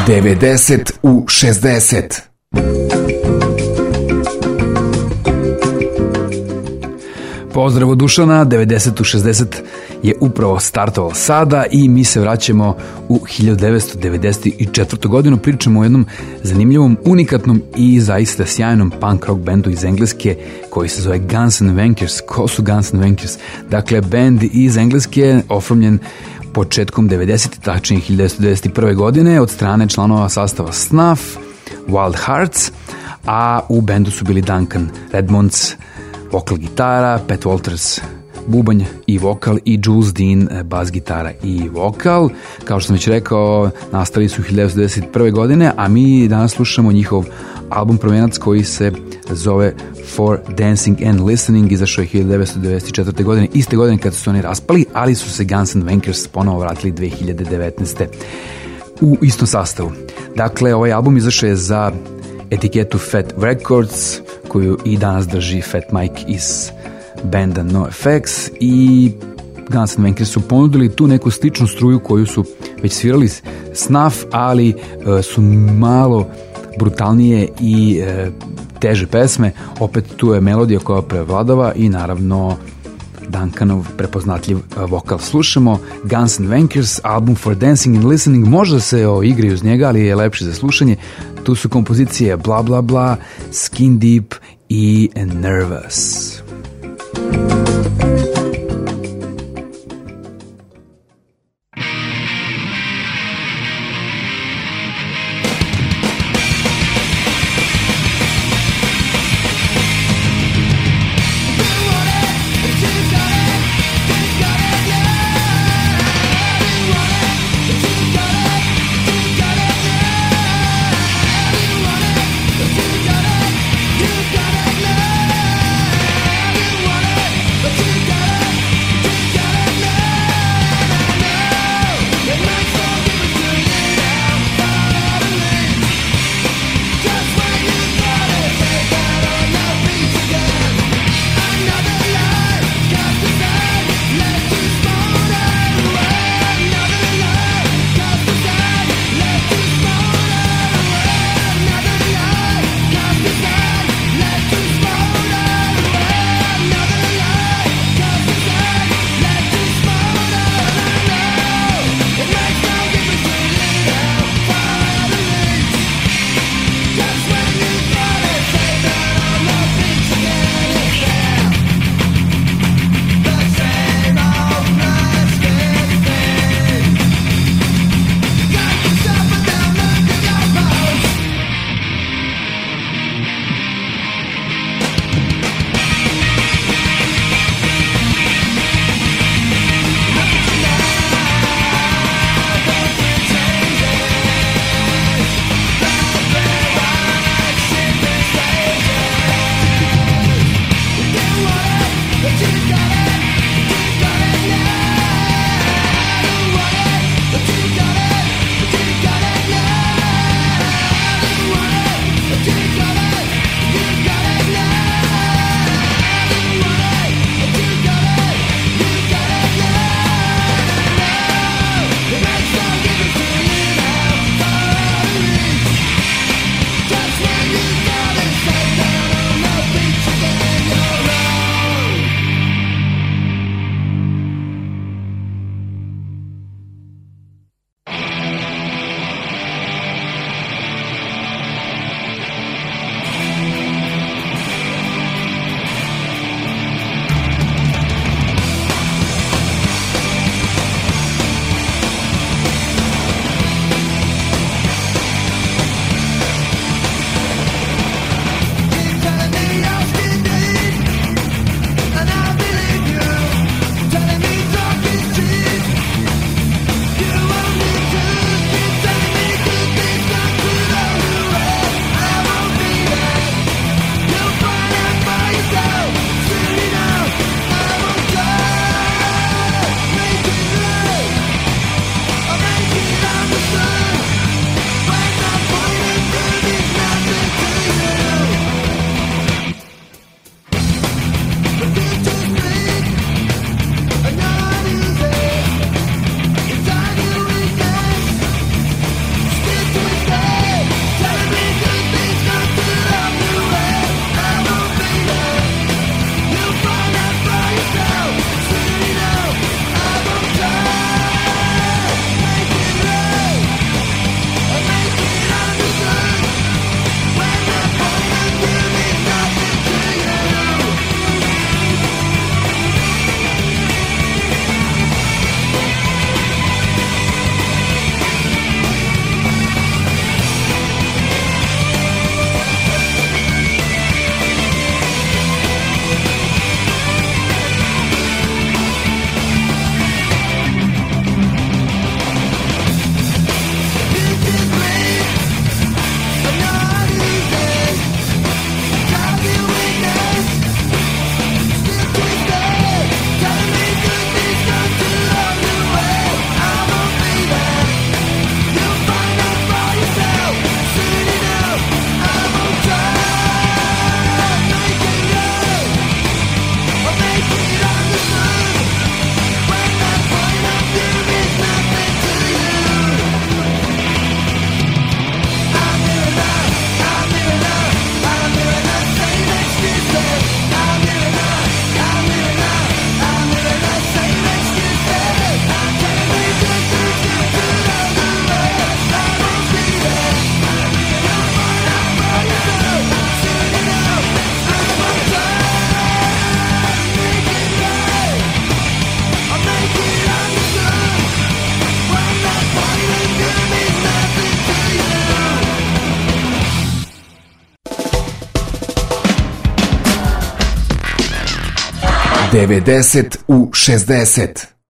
90 u 60. Pozdrav od Dušana, 90 u 60 je upravo startovalo sada i mi se vraćamo u 1994. godinu. Pričamo o jednom zanimljivom, unikatnom i zaista sjajnom punk rock bendu iz Engleske koji se zove Guns N' Vankers. Ko su Guns N' Vankers? Dakle, bend iz Engleske oformljen početkom 90. tačnije 1991. godine od strane članova sastava Snuff, Wild Hearts, a u bendu su bili Duncan Redmonds, vokal gitara, Pat Walters, bubanj i vokal i Jules Dean, bas gitara i vokal. Kao što sam već rekao, nastali su 1991. godine, a mi danas slušamo njihov album prvenac koji se zove For Dancing and Listening, izašao je 1994. godine, iste godine kad su oni raspali, ali su se Guns N' Vankers ponovo vratili 2019. u istom sastavu. Dakle, ovaj album izašao je za etiketu Fat Records, koju i danas drži Fat Mike iz benda NoFX, i Guns N' Vankers su ponudili tu neku sličnu struju koju su već svirali Snuff, ali su malo brutalnije i teže pesme. Opet tu je melodija koja prevladava i naravno Duncanov prepoznatljiv vokal. Slušamo Guns N' Vankers, album For Dancing and Listening. Možda se igraju uz njega, ali je lepši za slušanje. Tu su kompozicije Bla Bla Bla, Skin Deep i Nervous. You got it, 90 u 60.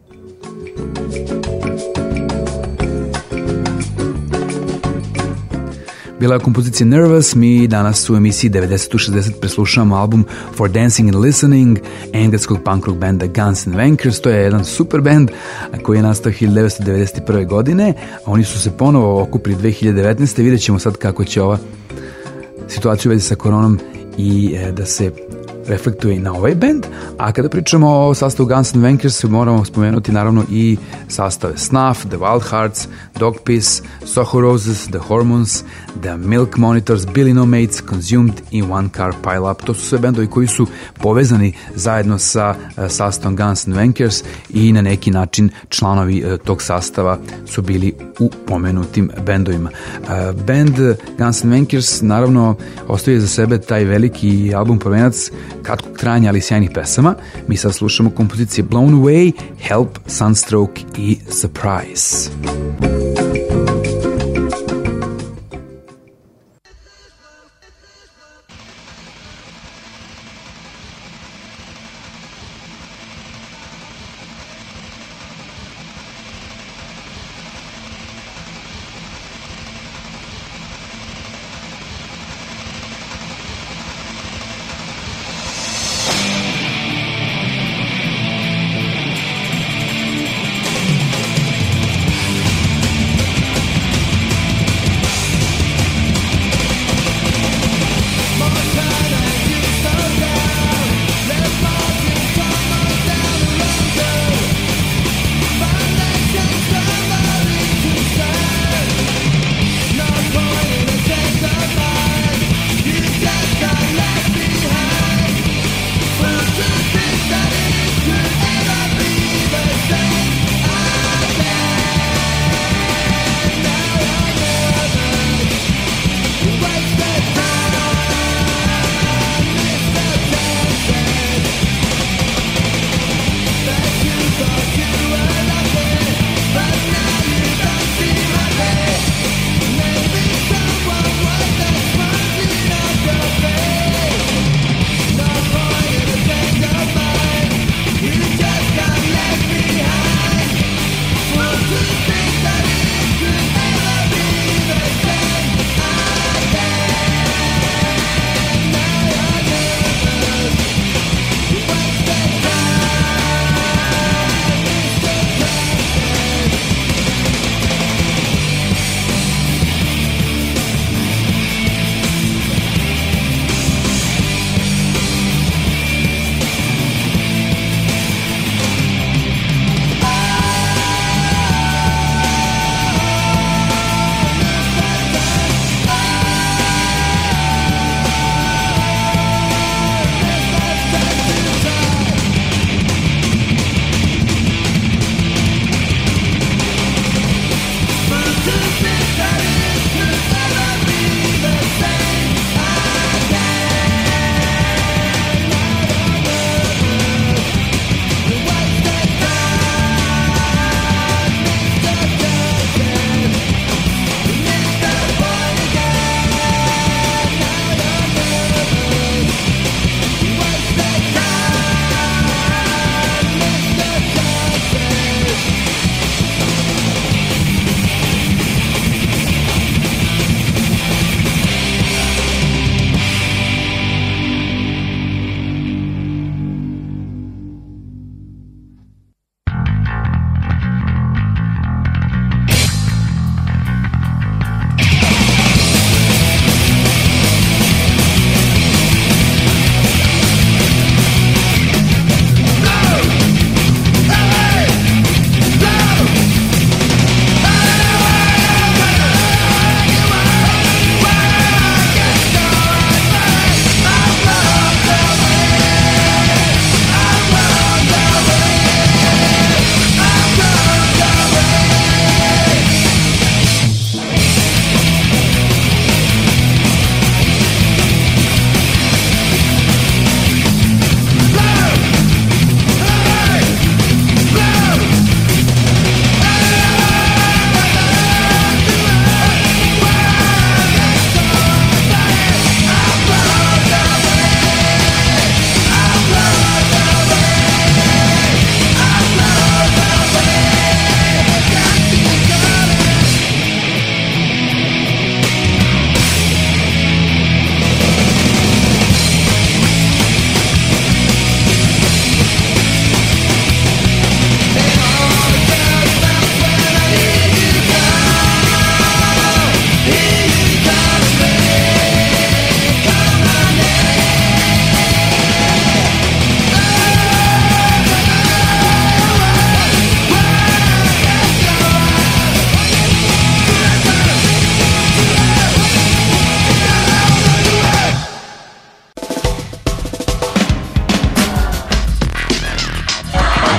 Bila je kompozicija Nervous. Mi danas u emisiji 90-60 preslušavamo album For Dancing and Listening engleskog punk rock benda Guns N' Vankers. To je jedan super band koji je nastao 1991. godine. Oni su se ponovo okupili 2019. Vidjet ćemo sad kako će ova situacija u vezi sa koronom i da se reflektuje i na ovaj band. A kada pričamo o sastavu Guns N' Vankers, moramo spomenuti naravno i sastave Snuff, The Wild Hearts, Dogpiece, Soho Roses, The Hormones, The Milk Monitors, Billy No Mates, Consumed i One Car Pile Up. To su sve bendovi koji su povezani zajedno sa sastavom Guns N' Vankers i na neki način članovi tog sastava su bili u pomenutim bendovima. Band Guns N' Vankers naravno ostavio za sebe taj veliki album prvenac kratkog trajanja, ali sjajnih pesama. Mi sad slušamo kompozicije Blown Away, Help, Sunstroke i Surprise.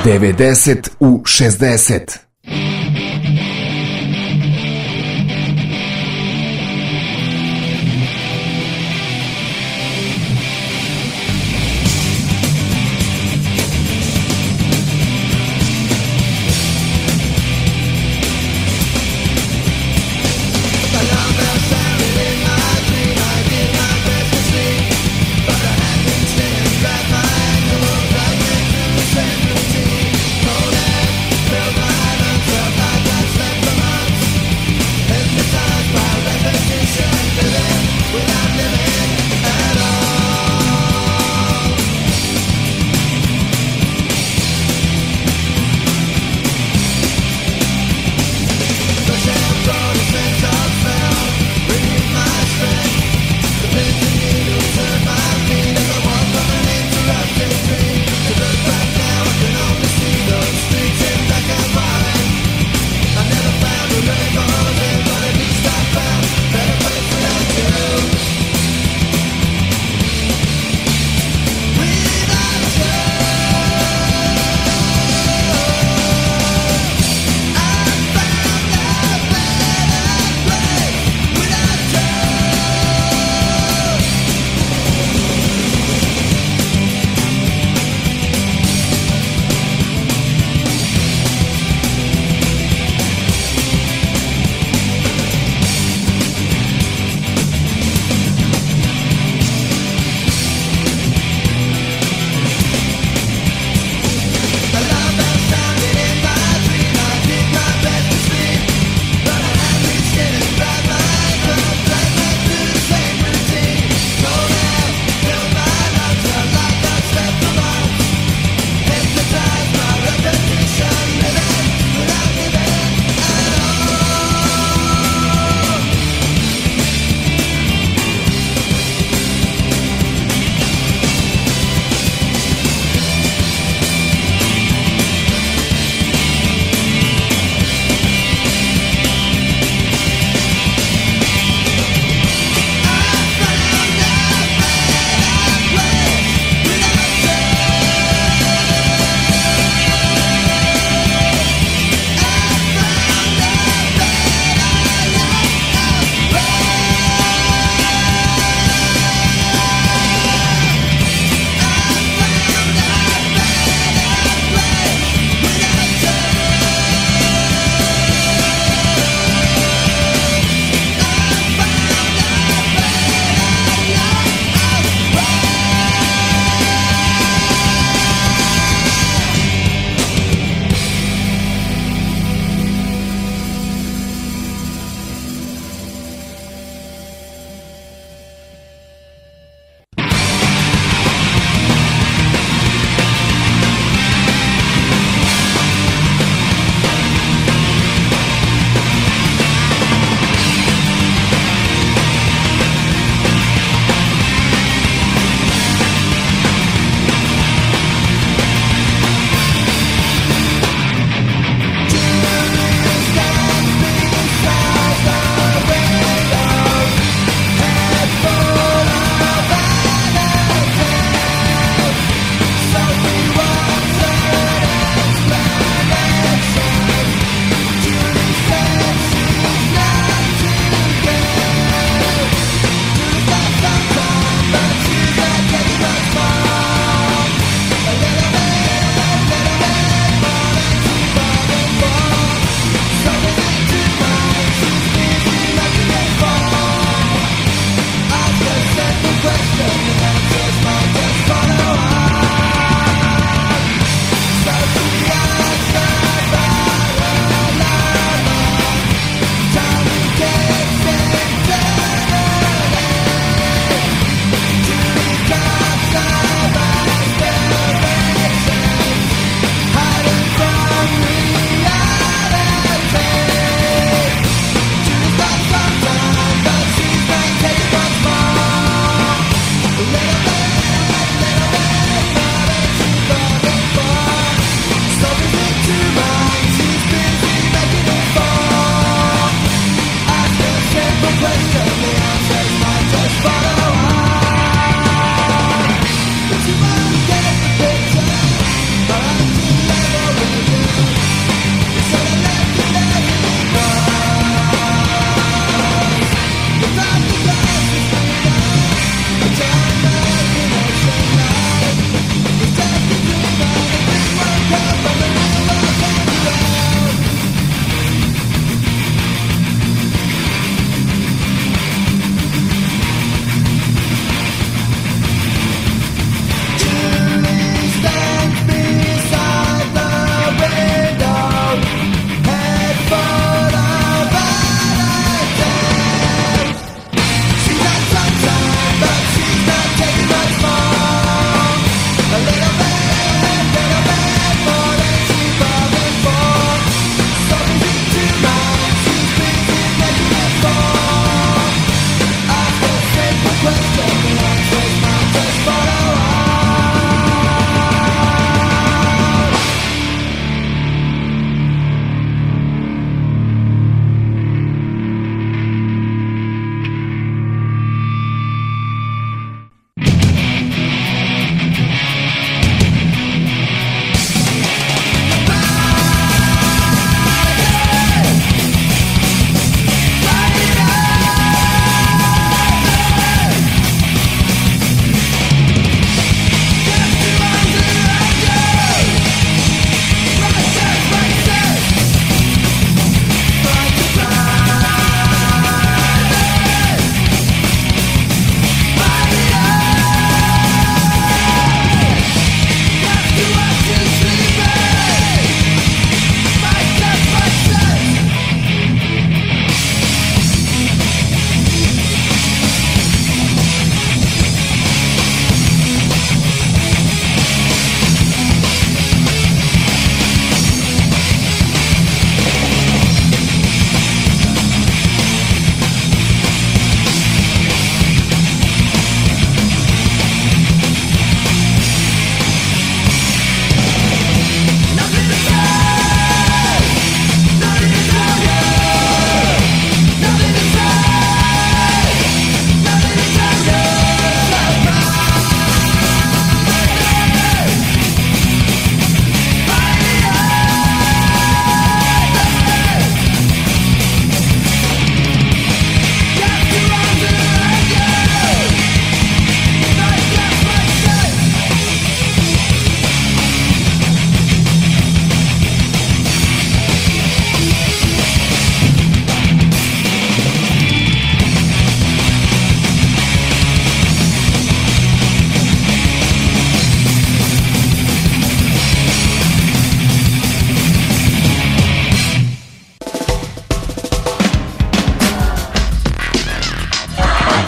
90 u 60. Filled my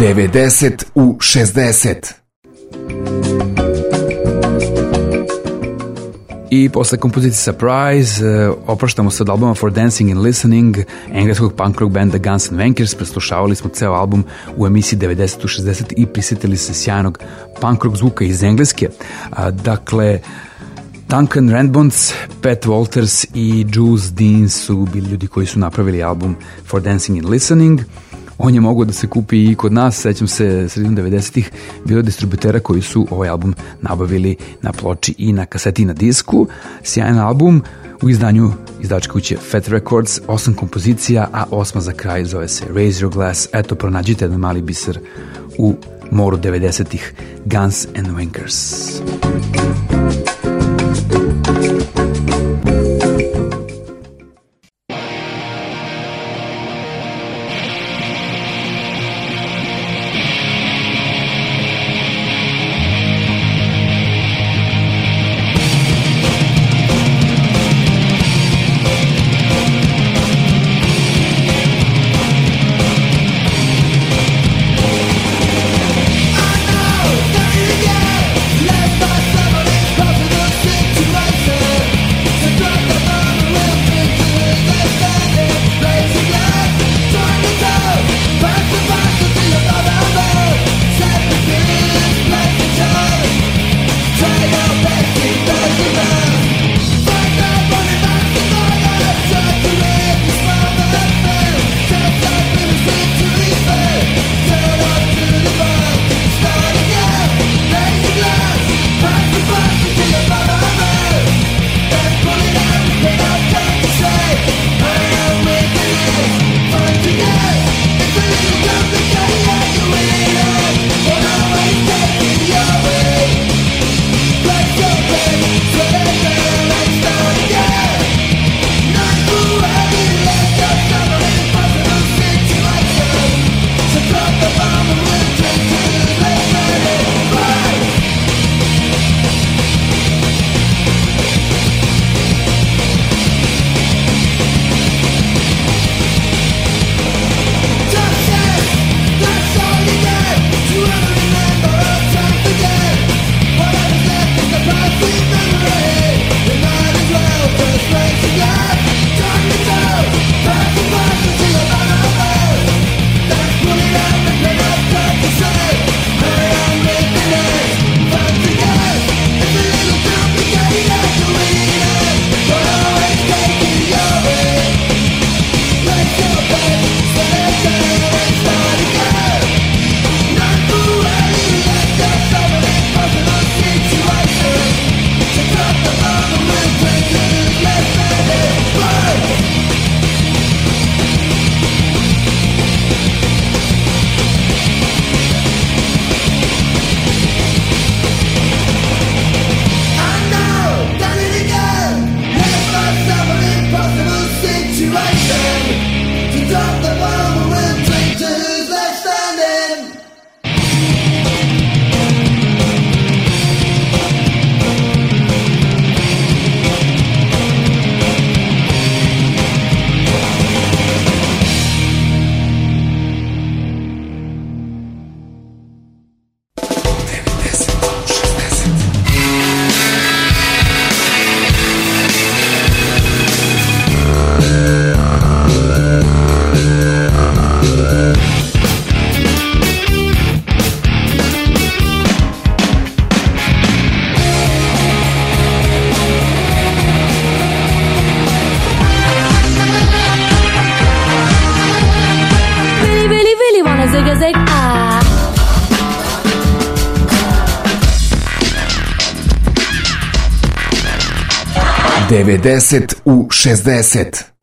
90 u 60. I posle kompozicije Surprise opraštamo se od albuma For Dancing and Listening engleskog punk rock benda Guns N' Vankers. Preslušavali smo ceo album u emisiji 90 u 60 i prisjetili se sjajnog punk rock zvuka iz Engleske. Dakle, Duncan Randbonds, Pat Walters i Jules Dean su bili ljudi koji su napravili album For Dancing and Listening. On je mogao da se kupi i kod nas, sećam se sredinom 90-ih, bilo distributera koji su ovaj album nabavili na ploči i na kaseti i na disku. Sjajan album u izdanju izdavačke kuće Fat Records, 8 kompozicija, a 8 za kraj zove se Raise Your Glass. Eto, pronađite jedan mali biser u moru 90-ih, Guns N' Vankers. zig, ah. 90 u 60.